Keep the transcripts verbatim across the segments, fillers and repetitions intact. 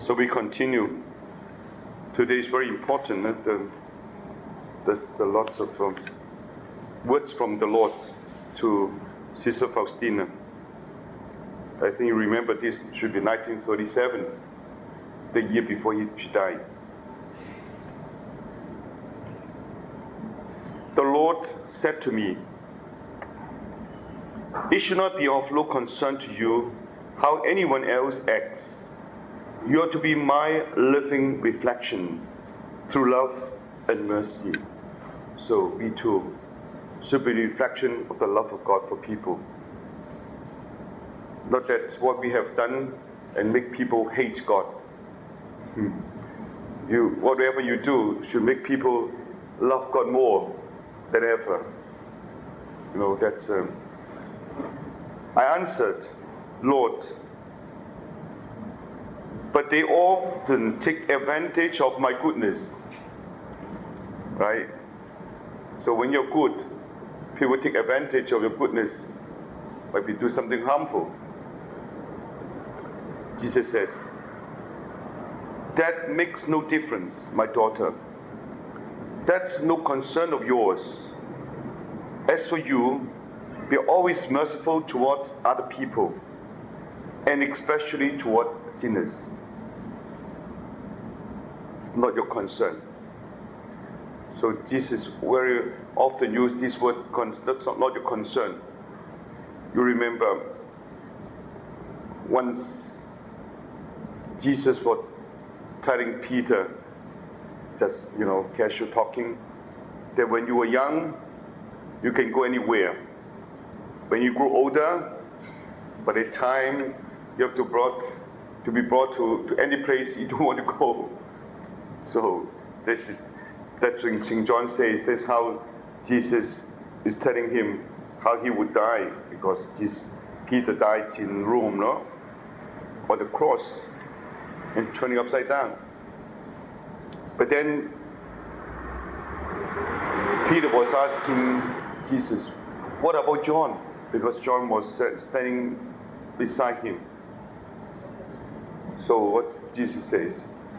So we continue. Today is very important. That, uh, there's a lot of um, words from the Lord to Sister Faustina. I think you remember this should be nineteen thirty-seven, the year before he, she died. The Lord said to me, "It should not be of no concern to you how anyone else acts. You are to be my living reflection through love and mercy." So we too should be a reflection of the love of God for people. Not that what we have done and make people hate God. Hmm. You, whatever you do should make people love God more than ever. You know, that's... Um, I answered, "Lord, but they often take advantage of my goodness." Right? So when you're good, people take advantage of your goodness. Maybe do something harmful. Jesus says, "That makes no difference, my daughter. That's no concern of yours. As for you, be always merciful towards other people, and especially toward sinners." It's not your concern. So Jesus very often used this word, that's not, not your concern. You remember once Jesus was telling Peter, just, you know, casual talking, that when you were young, you can go anywhere. When you grow older, by the time you have to brought to be brought to, to any place you don't want to go. So this is that's when Saint John says that's how Jesus is telling him how he would die, because this, Peter died in Rome, no? On the cross and turning upside down. But then Peter was asking Jesus, "What about John?" Because John was standing beside him. So what Jesus says,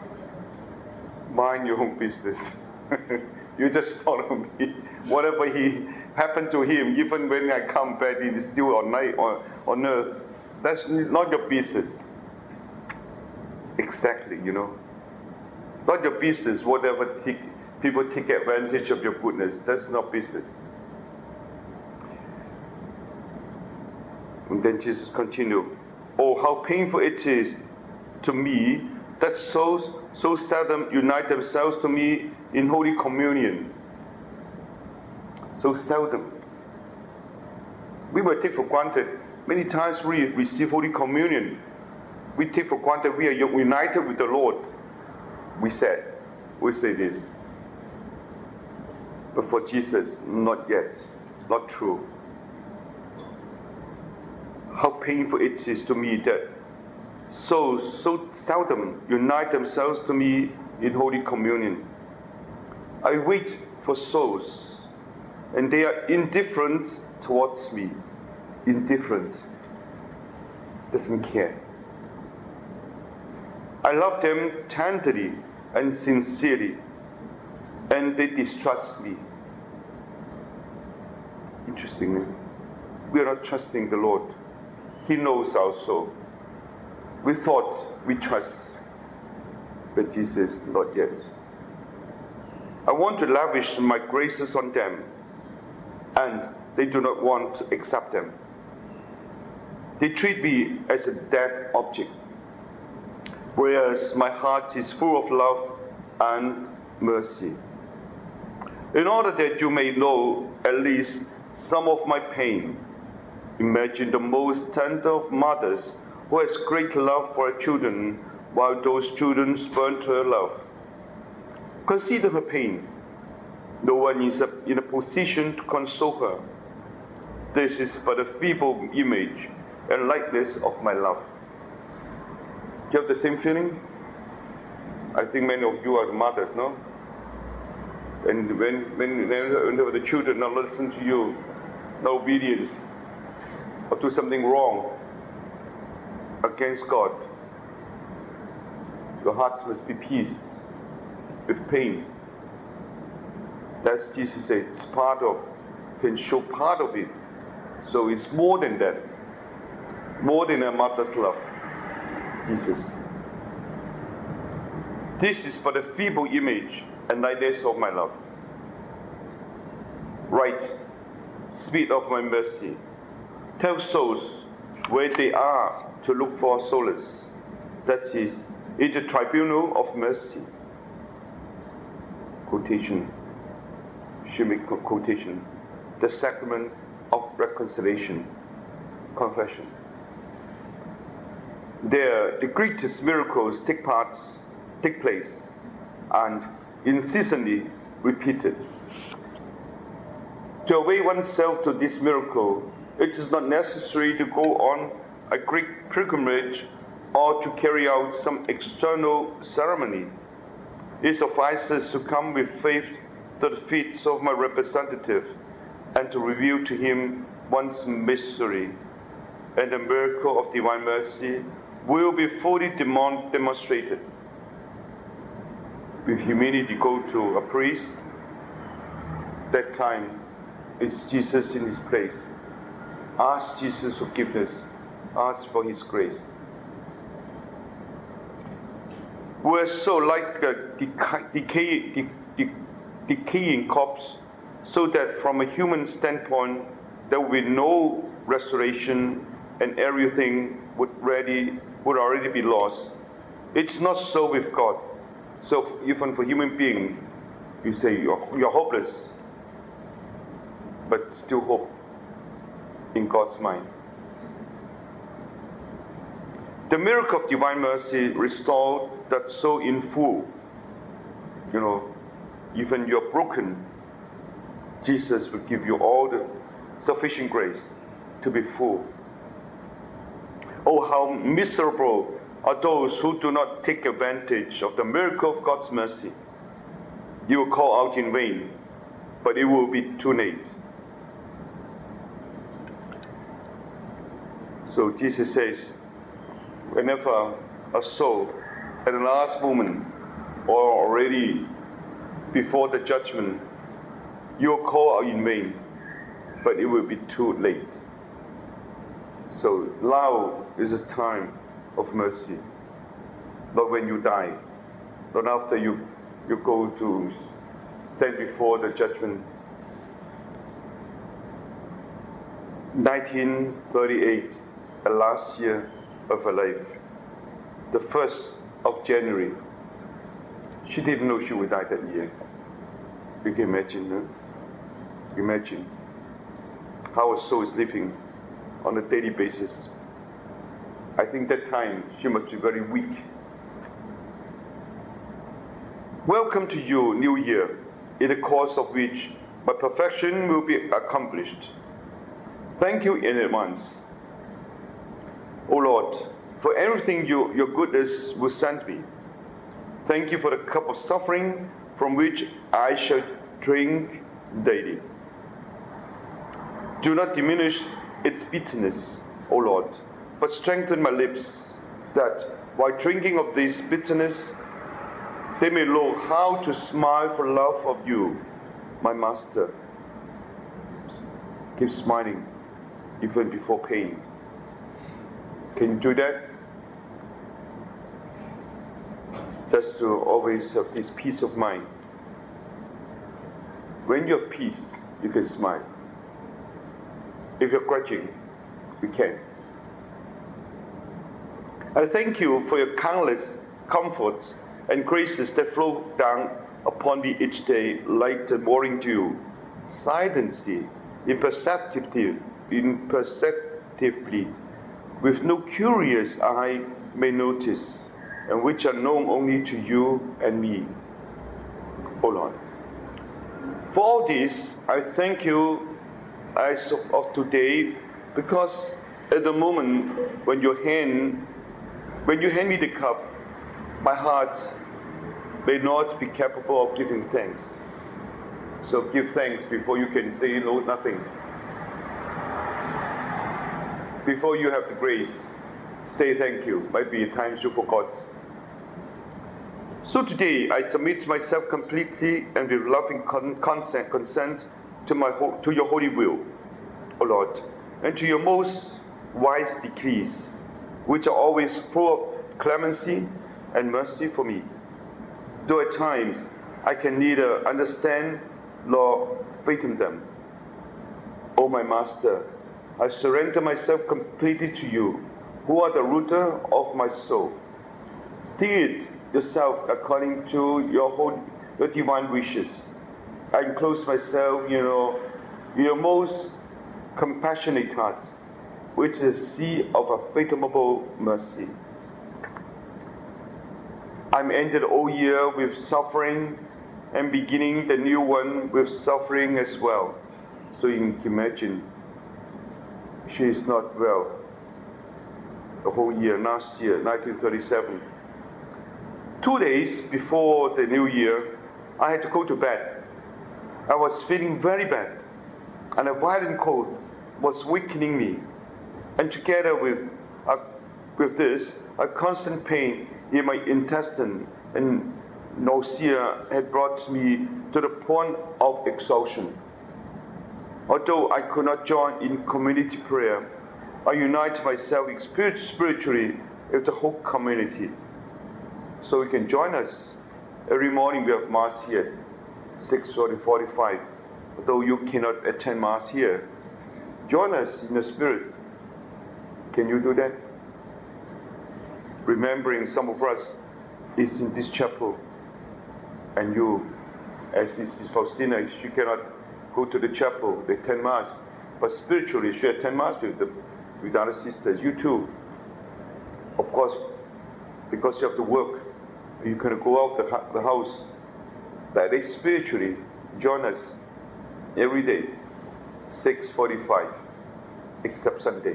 "Mind your own business. You just follow me. Whatever he happened to him, even when I come back, it is still on night on, on earth. That's not your business." Exactly, you know. Not your business, whatever take, people take advantage of your goodness. That's not business. And then Jesus continued, "Oh, how painful it is to me that souls so seldom unite themselves to me in Holy Communion." So seldom. We will take for granted. Many times we receive Holy Communion, we take for granted we are united with the Lord. We said, we say this. But for Jesus, not yet. Not true. How painful it is to me that souls so seldom unite themselves to me in Holy Communion. I wait for souls, and they are indifferent towards me. Indifferent. Doesn't care. I love them tenderly and sincerely, and they distrust me. Interestingly, we are not trusting the Lord. He knows our soul. We thought we trust, but Jesus, not yet. I want to lavish my graces on them, and they do not want to accept them. They treat me as a dead object, whereas my heart is full of love and mercy. In order that you may know at least some of my pain, imagine the most tender of mothers who has great love for her children, while those children spurn her love. Consider her pain. No one is in a position to console her. This is but a feeble image and likeness of my love. Do you have the same feeling? I think many of you are mothers, no? And when, when, when the children not listen to you, not obedient, or do something wrong against God, Your hearts must be pierced with pain. That's Jesus said, it's part of, can show part of it. So it's more than that. More than a mother's love. Jesus. This is but a feeble image and likeness of my love. Write, Spirit of my mercy, tell souls where they are to look for solace. That is, in the tribunal of mercy. Quotation. Should make quotation. The sacrament of reconciliation. Confession. There, the greatest miracles take part, take place, and incessantly repeated. To awake oneself to this miracle, it is not necessary to go on a great pilgrimage or to carry out some external ceremony. It suffices to come with faith to the feet of my representative and to reveal to him one's mystery, and the miracle of divine mercy will be fully demon- demonstrated. With humility, go to a priest. That time is Jesus in his place. Ask Jesus forgiveness. Ask for his grace. We're so like a deca- decay, de- de- decaying corpse, so that from a human standpoint, there will be no restoration and everything would, ready, would already be lost. It's not so with God. So even for human beings, you say you're, you're hopeless, but still hope in God's mind. The miracle of divine mercy restored that soul in full. You know, even you're broken, Jesus will give you all the sufficient grace to be full. Oh, how miserable are those who do not take advantage of the miracle of God's mercy. You will call out in vain, but it will be too late. So Jesus says, whenever a soul at the last moment or already before the judgment, you'll call out in vain, but it will be too late. So now is a time of mercy. Not when you die, not after you, you go to stand before the judgment. nineteen thirty-eight, the last year of her life, the first of January, she didn't know she would die that year. You can imagine, no? Imagine how a soul is living on a daily basis. I think that time she must be very weak. Welcome to you, New Year, in the course of which my perfection will be accomplished. Thank you in advance, O Lord, for everything you, your goodness will send me. Thank you for the cup of suffering from which I shall drink daily. Do not diminish its bitterness, O Lord, but strengthen my lips, that while drinking of this bitterness, they may know how to smile for love of you, my Master. Keep smiling, even before pain. Can you do that? Just to always have this peace of mind. When you have peace, you can smile. If you're grudging, you can't. I thank you for your countless comforts and graces that flow down upon me each day like the morning dew, silently, imperceptibly, imperceptibly, with no curious eye may notice, and which are known only to you and me, O Lord. For all this, I thank you as of today, because at the moment when you hand, when you hand me the cup, my heart may not be capable of giving thanks. So give thanks before you can say no, nothing. Before you have the grace, say thank you. Might be at times you forgot. So today I submit myself completely and with loving con- consent, consent to, my ho- to your holy will, O Lord, and to your most wise decrees, which are always full of clemency and mercy for me. Though at times I can neither understand nor fathom them. O my Master, I surrender myself completely to you, who are the rooter of my soul. Steer it yourself according to your whole, your divine wishes. I enclose myself, you know, in your most compassionate heart, which is a sea of unfathomable mercy. I'm ended the old year with suffering and beginning the new one with suffering as well. So you can imagine, she is not well the whole year, last year, nineteen thirty-seven. Two days before the new year, I had to go to bed. I was feeling very bad, and a violent cold was weakening me. And together with, uh, with this, a constant pain in my intestine and nausea had brought me to the point of exhaustion. Although I could not join in community prayer, I united myself spiritually with the whole community. So you can join us. Every morning we have Mass here, six forty-five. Although you cannot attend Mass here, join us in the Spirit. Can you do that? Remembering some of us is in this chapel, and you, as this is Faustina, she cannot go to the chapel, they attend Mass, but spiritually she attend Mass with the with other sisters. You too, of course, because you have to work, you can go out the, the house, but they spiritually join us every day, six forty-five, except Sunday.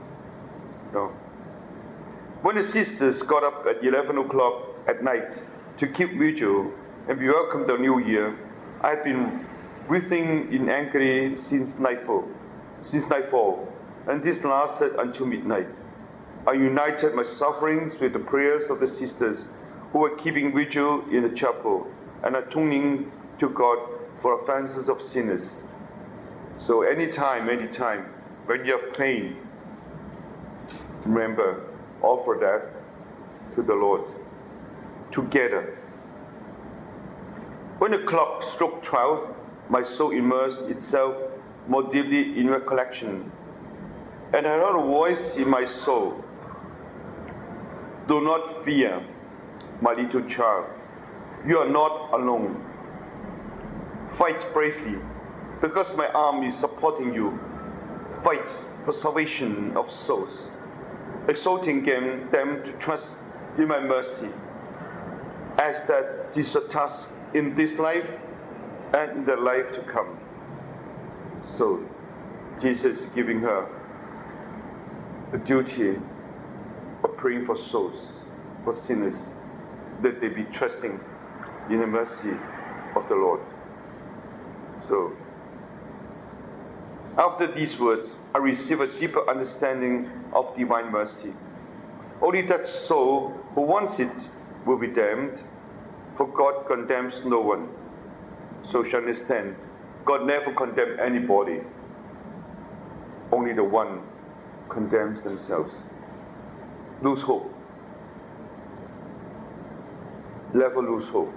No. When the sisters got up at eleven o'clock at night to keep vigil and we welcomed the new year, I had been breathing in agony since nightfall, since nightfall, and this lasted until midnight. I united my sufferings with the prayers of the sisters who were keeping vigil in the chapel and atoning to God for offenses of sinners. So anytime, anytime, when you have pain, remember, offer that to the Lord together. When the clock struck twelve, my soul immersed itself more deeply in recollection, and I heard a voice in my soul. Do not fear, my little child. You are not alone. Fight bravely, because my arm is supporting you. Fight for salvation of souls, exhorting them, them to trust in my mercy, as that is a task in this life and in the life to come. So, Jesus is giving her the duty of praying for souls, for sinners, that they be trusting in the mercy of the Lord. So, after these words, I receive a deeper understanding of divine mercy. Only that soul who wants it will be damned, for God condemns no one. So you understand, God never condemns anybody. Only the one condemns themselves. Lose hope. Never lose hope.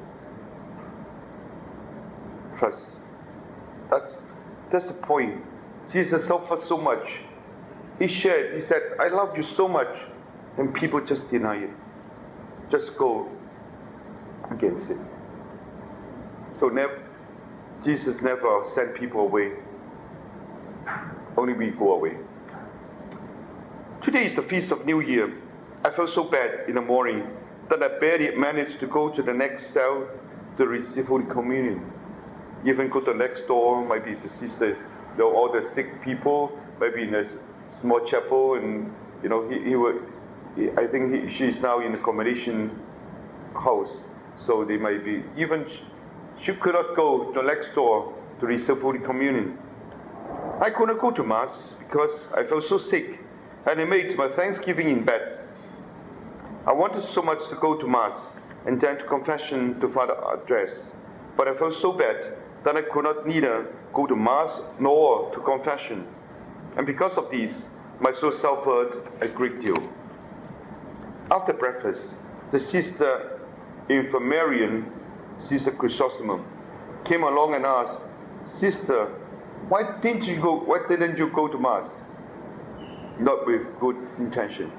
Trust. That's, that's the point. Jesus suffered so much. He shared, he said, I love you so much. And people just deny it. Just go against it. So never, Jesus never sent people away. Only we go away. Today is the Feast of New Year. I felt so bad in the morning that I barely managed to go to the next cell to receive Holy Communion. Even go to the next door, maybe the sister, the, all the sick people, maybe in a small chapel, and you know, he, he would, he, I think he, she's now in the accommodation house, so they might be, even she could not go to the next door to receive Holy Communion. I could not go to Mass because I felt so sick, and I made my Thanksgiving in bed. I wanted so much to go to Mass, and then to confession to Father Andres. But I felt so bad that I could not neither go to Mass nor to confession. And because of this, my soul suffered a great deal. After breakfast, the sister infirmarian, Sister Chrysostom, came along and asked, "Sister, why didn't you go? Why didn't you go to Mass?" Not with good intention.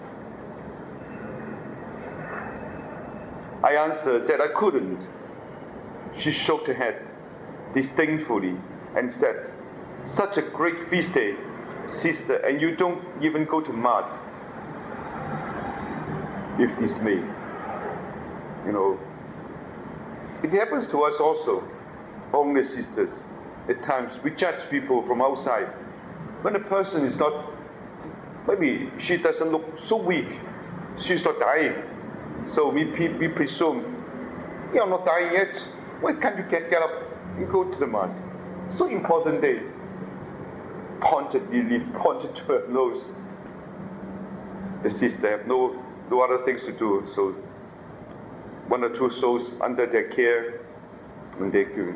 I answered that I couldn't. She shook her head disdainfully and said, "Such a great feast day, sister, and you don't even go to Mass." With dismay. You know, it happens to us also, only sisters. At times we judge people from outside. When a person is not, maybe she doesn't look so weak, she's not dying. So we, we presume, you're not dying yet. Why can't you get, get up and go to the Mass? So important day. Pointedly pointed to her nose. The sister have no, no other things to do. So one or two souls under their care, and they're giving.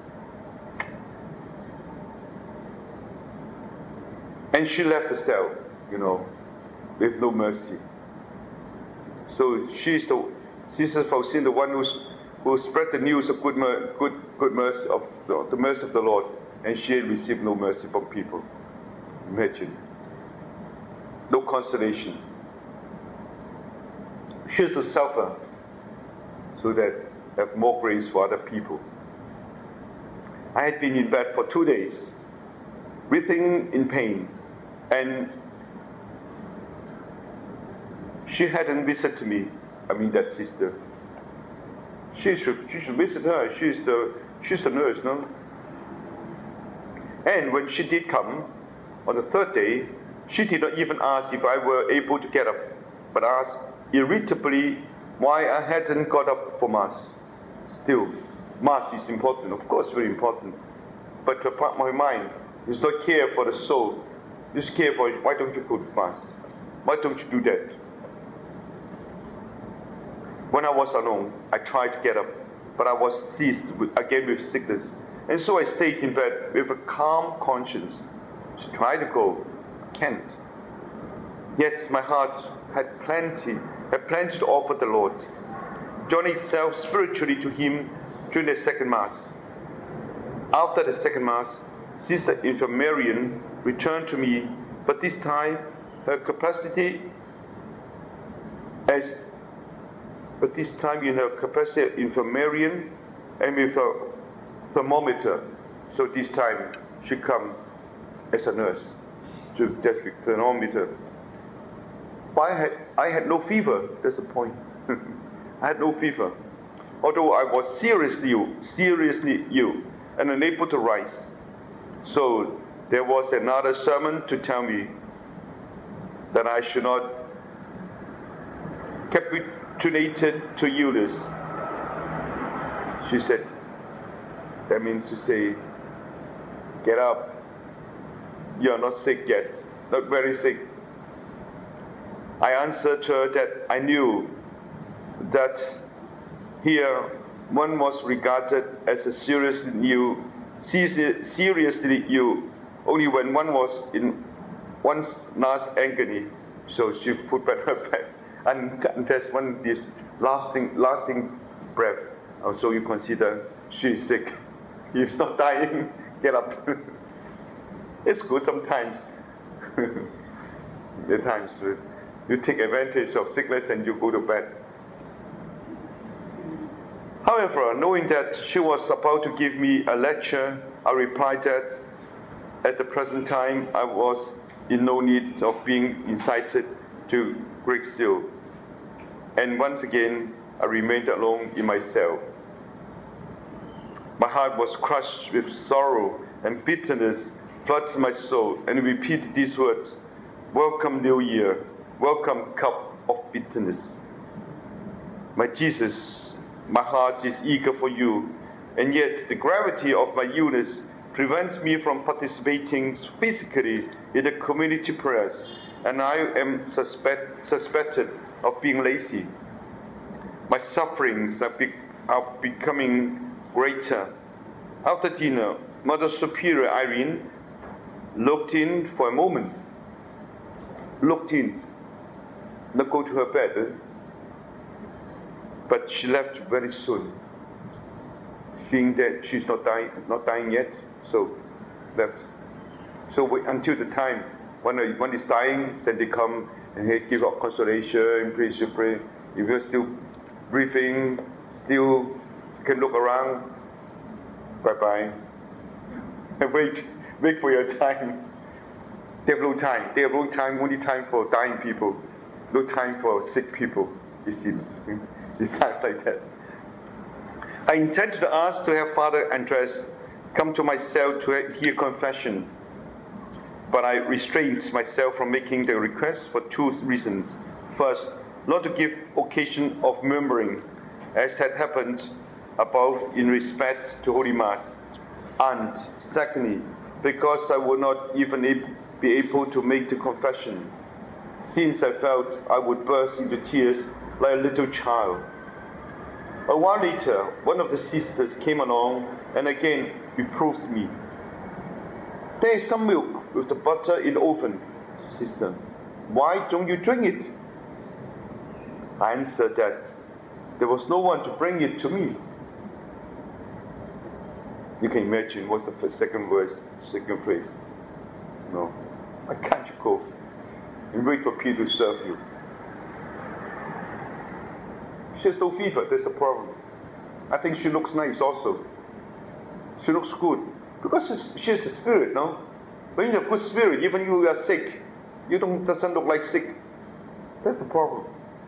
And she left the cell, you know, with no mercy. So she's the Sister Faustine, the one who's, who spread the news of good, good, good mercy of the, the mercy of the Lord, and she received no mercy from people. Imagine, no consolation. She has to suffer so that have more grace for other people. I had been in bed for two days, writhing in pain, and she hadn't visited me. I mean, that sister. She should, she should visit her. She's the, she's a nurse, no? And when she did come, on the third day, she did not even ask if I were able to get up, but asked irritably why I hadn't got up for Mass. Still, Mass is important, of course, very important. But her, my mind does not care for the soul. Just care for, why don't you go to Mass? Why don't you do that? When I was alone, I tried to get up, but I was seized with, again with sickness. And so I stayed in bed with a calm conscience. To try to go, can't. Yet my heart had plenty, had plenty to offer the Lord. Joining itself spiritually to Him during the second Mass. After the second Mass, Sister Infirmarian returned to me, but this time her capacity as but this time in her capacity infirmarian and with a thermometer. So this time she come as a nurse to test with thermometer. But I had I had no fever. That's the point. I had no fever, although I was seriously ill, seriously ill and unable to rise. So there was another sermon to tell me that I should not capitulated to illness. She said, that means to say, get up. You're not sick yet, not very sick. I answered her that I knew that here one was regarded as a seriously ill, seriously ill only when one was in one's last agony. So she put back her back and, and that's one this lasting, lasting breath. So you consider she is sick. If not dying, get up. It's good sometimes. There are times you take advantage of sickness and you go to bed. However, knowing that she was about to give me a lecture, I replied that at the present time I was in no need of being incited to great zeal. And once again, I remained alone in my cell. My heart was crushed with sorrow, and bitterness flooded my soul, and I repeated these words, "Welcome New Year, welcome cup of bitterness." My Jesus, my heart is eager for you, and yet the gravity of my illness prevents me from participating physically in the community prayers, and I am suspect, suspected of being lazy. My sufferings are, be, are becoming greater. After dinner, Mother Superior Irene looked in for a moment. Looked in. Not go to her bed. Eh? But she left very soon. Seeing that she's not dying, not dying yet, so left. So we, until the time when one is dying, then they come and they give up consolation, pray, pray. If you're still breathing, still can look around, bye-bye. And wait, wait for your time. They have no time. They have no time, only time for dying people. No time for sick people, it seems. It sounds like that. I intended to ask to have Father Andres come to my cell to hear confession, but I restrained myself from making the request for two reasons. First, not to give occasion of murmuring, as had happened above in respect to Holy Mass. And secondly, because I would not even be able to make the confession, since I felt I would burst into tears like a little child. A while later, one of the sisters came along and again reproved me. There is some milk with the butter in the oven, sister. Why don't you drink it? I answered that there was no one to bring it to me. You can imagine what's the first, second verse, second phrase. No. Why can't you go and wait for people to serve you? She has no fever, that's a problem. I think she looks nice also. She looks good. Because she has the spirit, no? When you have good spirit, even if you are sick, you don't doesn't look like sick. That's a problem.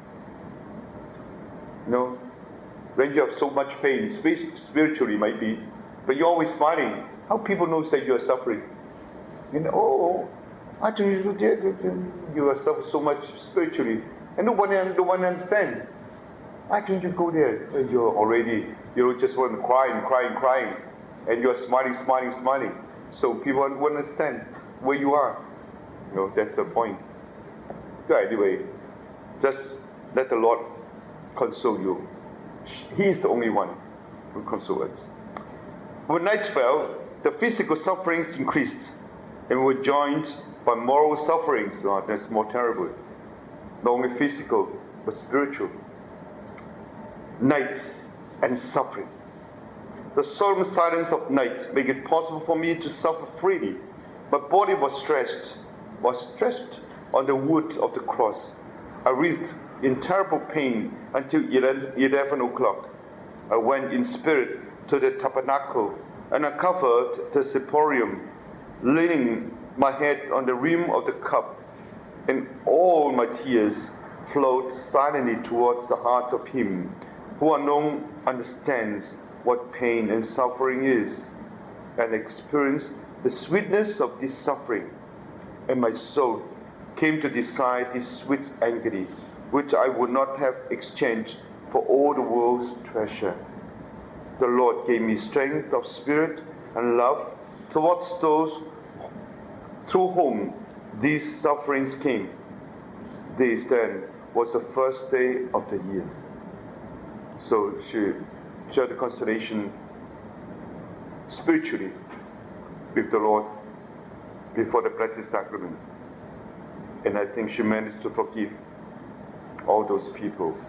You know? When you have so much pain, spiritually might be, but you're always smiling. How people knows that you are suffering? You know, oh, I don't you you are suffering so much spiritually, and no one no one understand. Why don't you go there? You're already, you just want to cry and cry and crying, and you're smiling, smiling, smiling. So people won't understand where you are. You know, that's the point. Yeah, anyway, just let the Lord console you. He is the only one who consoles us. When night fell, the physical sufferings increased, and were joined by moral sufferings. Oh, that's more terrible. Not only physical, but spiritual. Night and suffering. The solemn silence of night made it possible for me to suffer freely. My body was stretched, was stretched on the wood of the cross. I writhed in terrible pain until eleven o'clock. I went in spirit to the tabernacle and uncovered the ciporium, leaning my head on the rim of the cup, and all my tears flowed silently towards the heart of Him who alone understands what pain and suffering is, and experienced the sweetness of this suffering. And my soul came to desire this sweet agony, which I would not have exchanged for all the world's treasure. The Lord gave me strength of spirit and love towards those through whom these sufferings came. This then was the first day of the year. So she shared the consolation spiritually with the Lord before the Blessed Sacrament. And I think she managed to forgive all those people.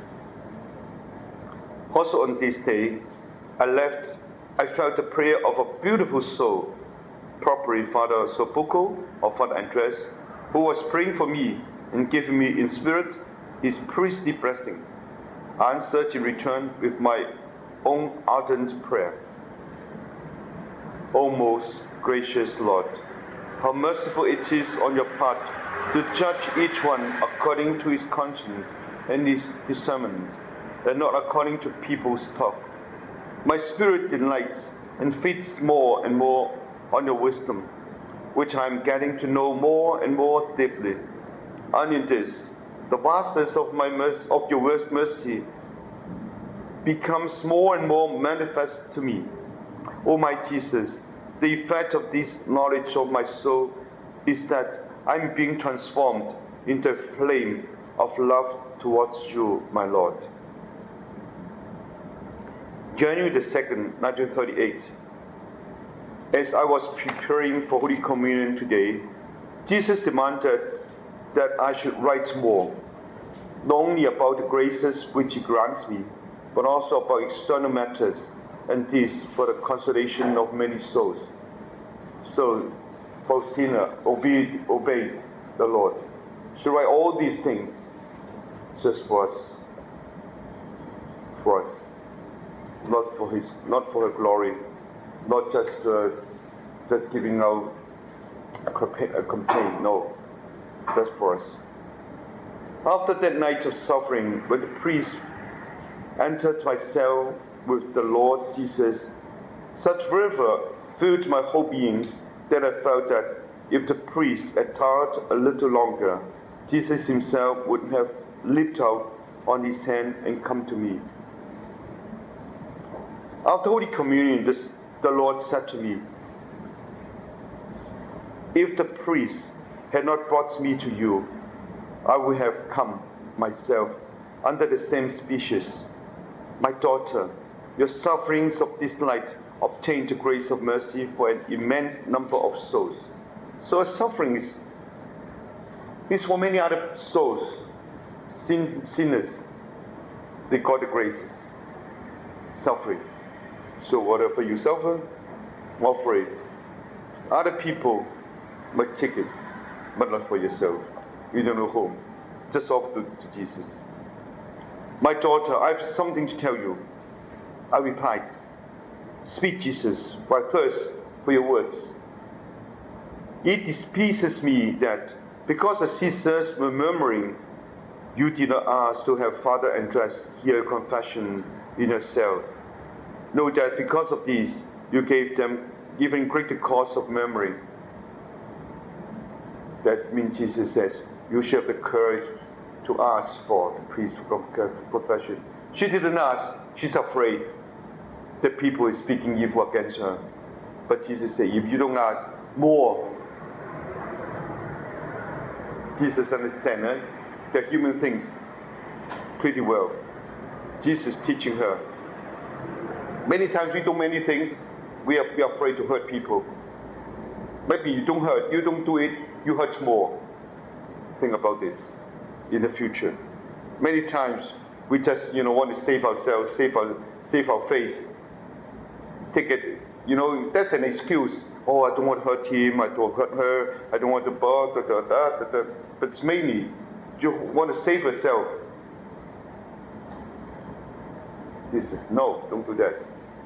Also on this day, I left, I felt the prayer of a beautiful soul, properly Father Sopuco or Father Andres, who was praying for me and giving me in spirit his priestly blessing. I answered in return with my own ardent prayer. O most gracious Lord, how merciful it is on your part to judge each one according to his conscience and his discernment, and not according to people's talk. My spirit delights and feeds more and more on your wisdom, which I am getting to know more and more deeply. And in this, the vastness of my mercy, of your mercy becomes more and more manifest to me. O my Jesus, the effect of this knowledge of my soul is that I am being transformed into a flame of love towards you, my Lord. January the second, nineteen thirty-eight. As I was preparing for Holy Communion today, Jesus demanded that I should write more, not only about the graces which He grants me, but also about external matters, and this for the consolation of many souls. So, Faustina obeyed, obeyed the Lord. She write all these things just for us, for us, not for His, not for her glory, not just uh, just giving out a campaign, a campaign, no, just for us. After that night of suffering, when the priest entered my cell with the Lord Jesus, such fervor filled my whole being that I felt that if the priest had tarried a little longer, Jesus Himself would have leaped out on His hand and come to me. After Holy Communion, this, the Lord said to me, if the priest had not brought me to you, I would have come myself under the same species. My daughter, your sufferings of this night obtained the grace of mercy for an immense number of souls. So a suffering is, is for many other souls, sin, sinners. They got the graces. Suffering. So whatever you suffer, I'm afraid. Other people might take it, but not for yourself. You don't know whom. Just offer to, to Jesus. My daughter, I have something to tell you. I replied, speak, Jesus, for I thirst for your words. It displeases me that because the sisters were murmuring, you did not ask to have Father Andres hear confession in your cell. Know that because of this, you gave them even greater cause of murmuring. That means Jesus says, you should have the courage to ask for the priest confession. She didn't ask. She's afraid that people are speaking evil against her. But Jesus said, if you don't ask more, Jesus understands eh? that human thinks pretty well. Jesus teaching her. Many times we do many things, we are, we are afraid to hurt people. Maybe you don't hurt, you don't do it, you hurt more. Think about this in the future. Many times we just, you know, want to save ourselves, save our, save our face. Take it, you know, that's an excuse. Oh, I don't want to hurt him, I don't hurt her, I don't want to bug, da, da, da, da, da. But it's mainly, you want to save yourself. Jesus, no, don't do that.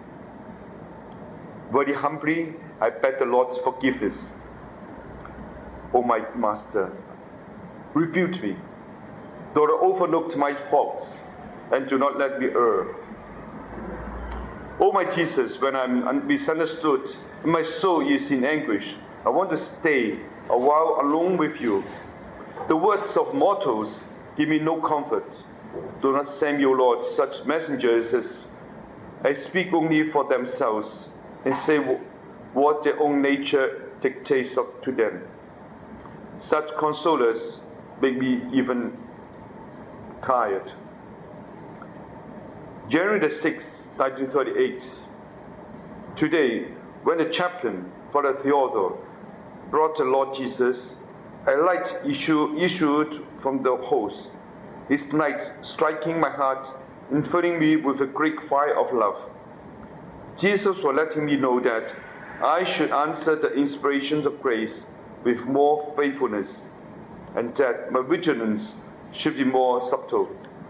Very humbly, I beg the Lord's forgiveness. Oh, my Master, rebuke me, though I overlooked my faults, and do not let me err. Oh, my Jesus, when I'm misunderstood, and my soul is in anguish, I want to stay a while alone with you. The words of mortals give me no comfort. Do not send me, O Lord, such messengers as I speak only for themselves and say what their own nature dictates to them. Such consolers make me even tired. January the sixth, nineteen thirty-eight. Today, when the chaplain, Father Theodore, brought the Lord Jesus, a light issue, issued from the host. His light striking my heart and filling me with a great fire of love. Jesus was letting me know that I should answer the inspirations of grace with more faithfulness, and that my vigilance should be more subtle.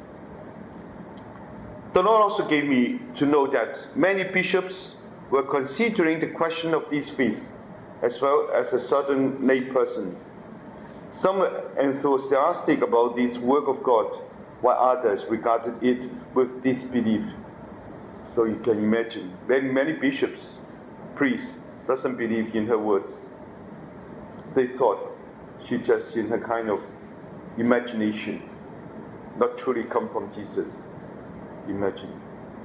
The Lord also gave me to know that many bishops were considering the question of these feasts, as well as a certain layperson. Some were enthusiastic about this work of God, while others regarded it with disbelief. So you can imagine, many, many bishops, priests, doesn't believe in her words. They thought she just in her kind of imagination, not truly come from Jesus. Imagine.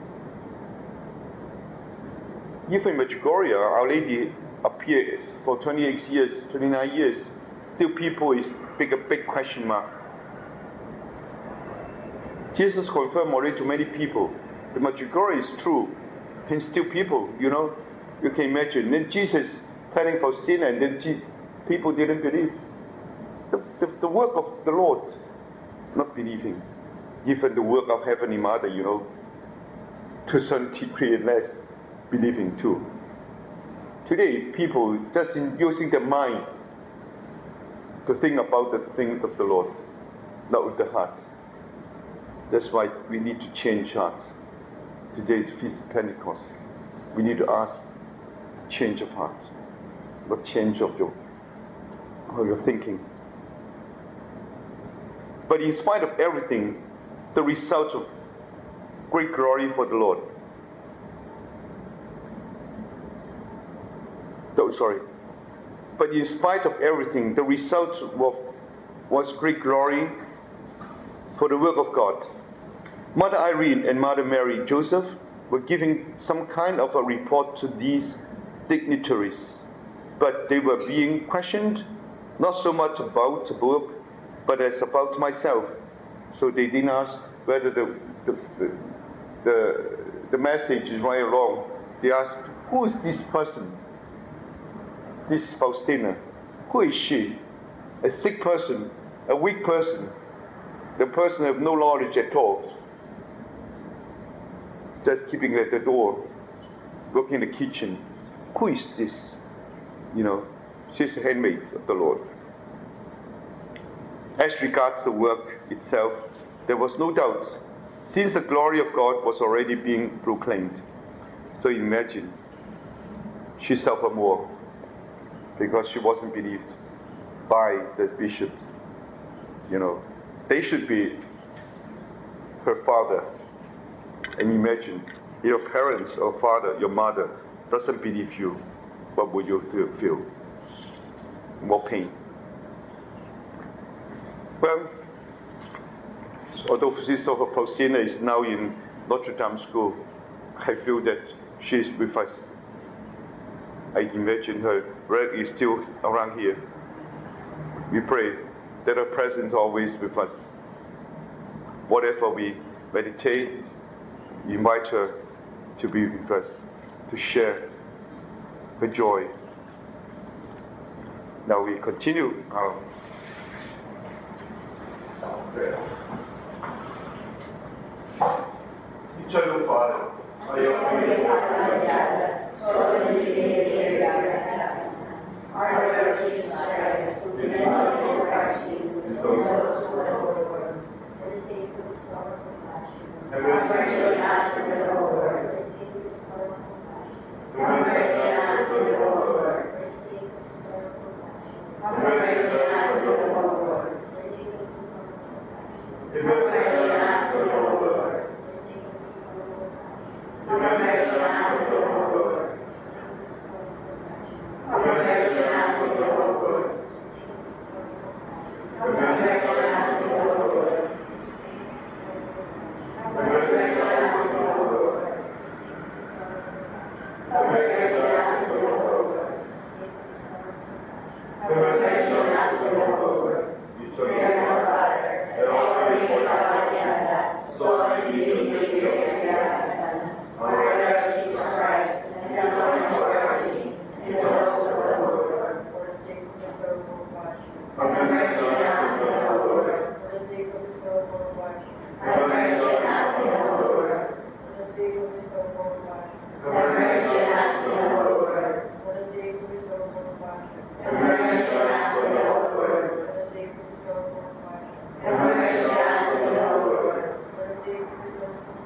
Even in Medjugorje, Our Lady appeared for twenty-eight years, twenty-nine years. Still people is big a big question mark. Jesus confirmed already to many people, the Medjugorje is true. can steal people, you know. You can imagine. Then Jesus telling Faustina, and then G- people didn't believe. The, the, the work of the Lord, not believing. Even the work of Heavenly Mother, you know, to some degree and less believing too. Today, people just in using their mind to think about the things of the Lord, not with the heart. That's why we need to change hearts. Today is Feast of Pentecost. We need to ask change of heart, not change of your how you're thinking. But in spite of everything, the result of great glory for the Lord. Oh, sorry. But in spite of everything, the result of, was great glory for the work of God. Mother Irene and Mother Mary Joseph were giving some kind of a report to these dignitaries, but they were being questioned, not so much about the book, but as about myself. So they didn't ask whether the the, the, the, the message is right or wrong. They asked, who is this person? This Faustina. Who is she? A sick person, a weak person, the person have no knowledge at all. Just keeping at the door, working in the kitchen. Who is this? You know, she's a handmaid of the Lord. As regards the work itself, there was no doubt, since the glory of God was already being proclaimed. So imagine, she suffered more because she wasn't believed by the bishops. You know, they should be her father. And imagine, your parents or father, your mother, doesn't believe you, what would you feel? More pain. Well, although Sister Faustina is now in Notre Dame School, I feel that she is with us. I imagine her relic is still around here. We pray that her presence always with us. Whatever we meditate, invite her to be with us, to share her joy. Now we continue our prayer. Eternal Father, I offer you our Lord Jesus Christ, who did not know Christ, and those who are Lord, for the sake of his sorrow and compassion. Have mercy on us, O Lord, for the sake of his sorrow and compassion. Have mercy on us, O Lord, for the sake of his sorrow and compassion. Have mercy on us, O Lord, for the sake of his sorrow and compassion. Have mercy on us, O Lord, for the sake of his sorrow and compassion. Have mercy on us, O Lord. Have mercy on us, O Lord. Have mercy on us, O Lord. Have mercy on us, O Lord. Have mercy on us, O Lord. Have mercy on us, O Lord. Eternal Father, and all for God, so in you we our Lord Jesus Christ, and the Lord of mercy, and those who are Lord, for the sake of the soul of watching. Have mercy on us, O Lord, for the sake of the soul of watching. Have mercy on us, O Lord, for the sake of the soul of watching. Have mercy on us, O Lord, for the sake of the soul of watching. Have mercy on us, O Lord, for the sake of the soul of watching. Have mercy on us, O Lord, for the sake of the soul of watching.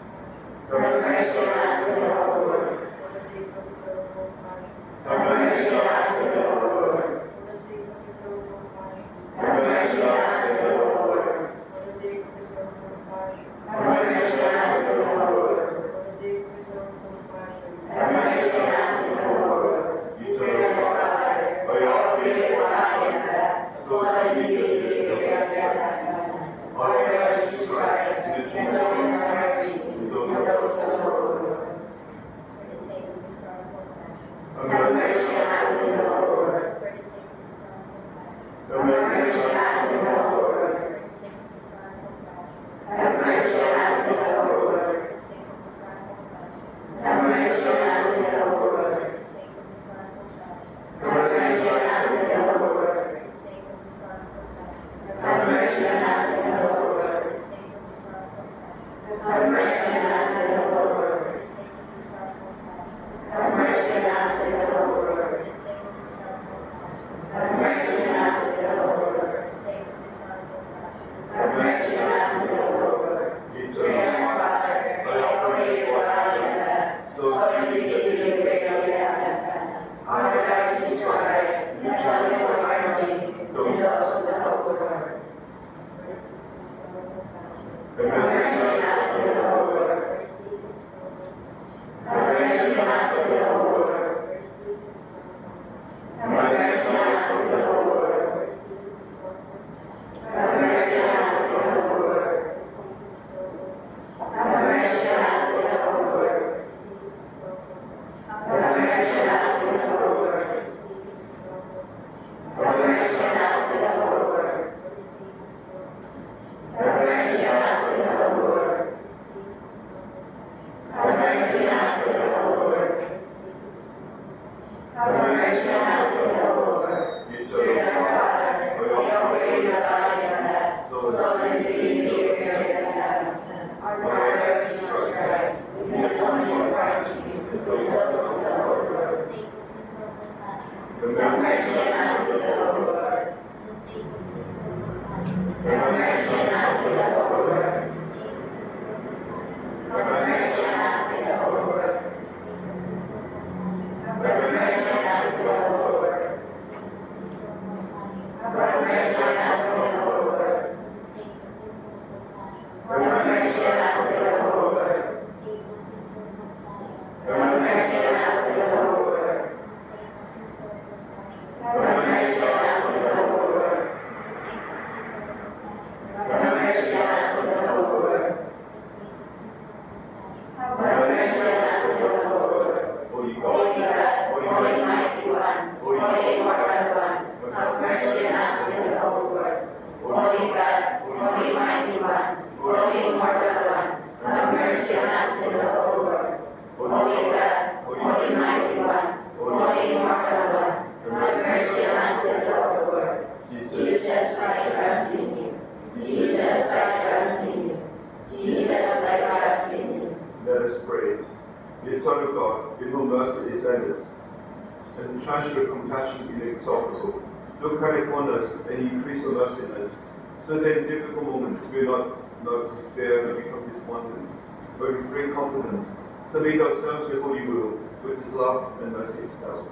Submit ourselves before you will, which is love and mercy itself.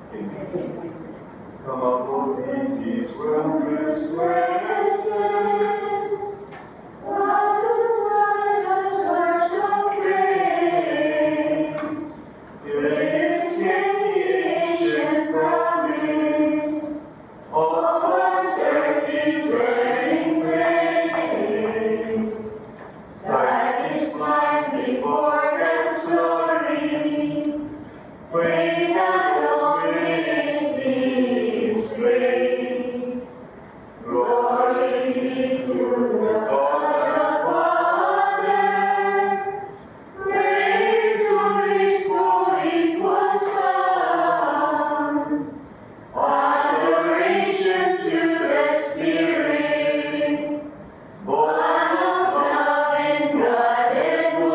Amen. Come out, Lord, in these wondrous ways. What was the source of grace? This ancient promise of God's earthly dwelling place, satisfied before pray that always His grace. Glory be to the God the Father. Praise to His holy one Son. Adoration to the Spirit, born of love and God and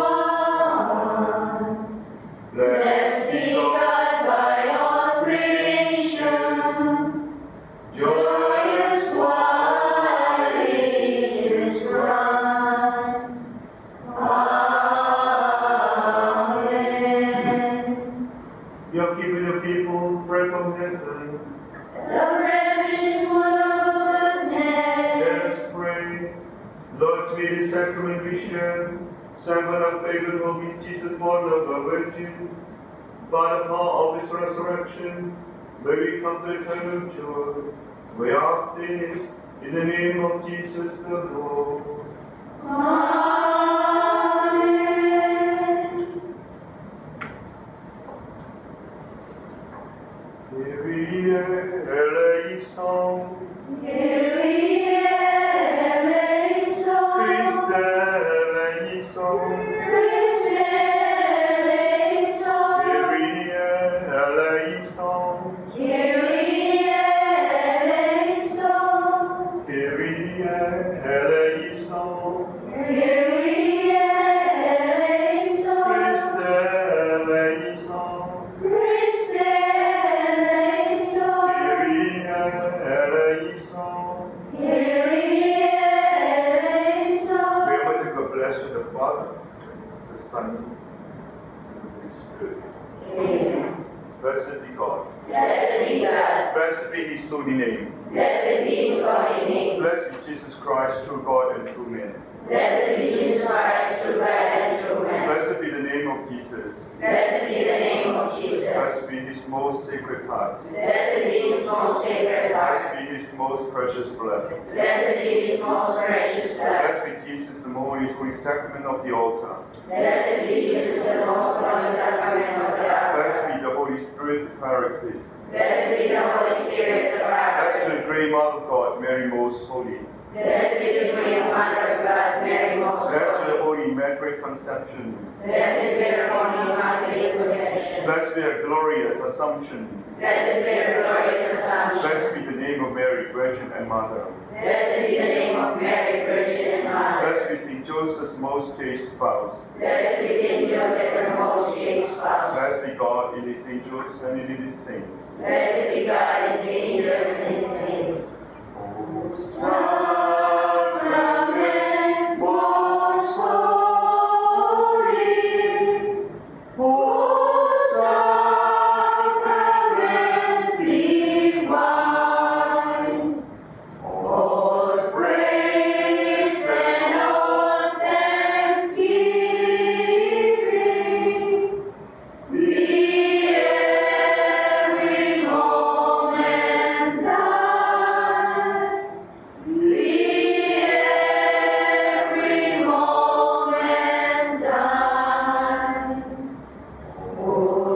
one. Blessed be God by all creation, joyous while it is run. Amen. You have given your people bread from heaven. The bread is full of goodness. Let us pray. Lord, may the sacrament we share, serve our favorite Holy Jesus, born of a virgin. By the power of His resurrection, may we come to eternal joy. We ask this in the name of Jesus the Lord. Amen. Kyrie eleison. Kyrie eleison. Christe eleison. Christe eleison. Kyrie eleison. Kyrie eleison. Kyrie eleison. Kyrie eleison. Christe eleison. Christe eleison. Kyrie eleison. Kyrie eleison. We are to go bless the Father, the Son, and the Holy Spirit. Amen. Blessed be God. Blessed be God. Blessed be His holy name. Blessed be His holy name. Blessed be Jesus Christ, true God and true man. Blessed be Jesus Christ, true God and true man. Blessed be the name of Jesus. Blessed be the name of Jesus. Blessed be his most sacred heart. Blessed be his most sacred heart. Blessed be his most precious blood. Blessed be his most precious blood. Blessed be Jesus, the most holy sacrament of the altar. Blessed be Jesus, the most holy sacrament of the altar. Blessed be the Holy Spirit, the Paraclete. Blessed be the Holy Spirit, the Blessed Paraclete. be the great Mother of God, Mary most holy. Blessed be the great Mother of God, Mary most Blessed be holy. the Holy Immaculate Conception. Blessed be the Holy Immaculate Conception. Blessed be the glorious Assumption. Blessed be the glorious Assumption. Blessed be the name of Mary, Virgin and Mother. Blessed be the name of Mary, Virgin and Mother. Blessed be Saint Joseph's most chaste spouse. Blessed be Saint Joseph, the most chaste spouse. Blessed be God in his angels and in his saints. Blessed be God and his angels and his saints. Sacrament most holy, O sacrament divine, all praise and all thanksgiving be every moment thine. Be every moment thine. O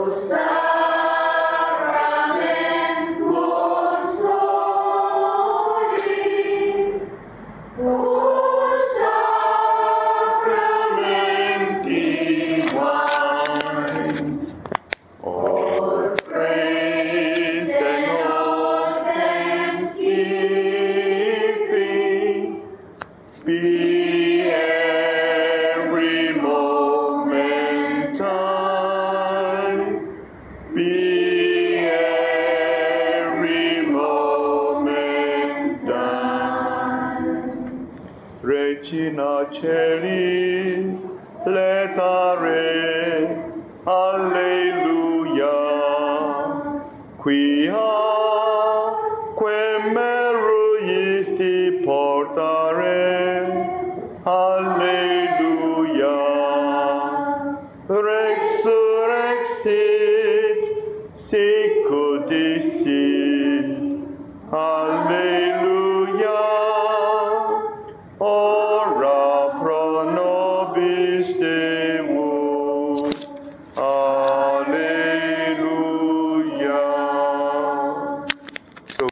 sacrament most holy, O sacrament divine, all praise and all thanksgiving be every moment thine. Be every moment thine. Regina Caeli, letare, alleluia. Quia quem meruisti portare, alleluia. Resurrexit sic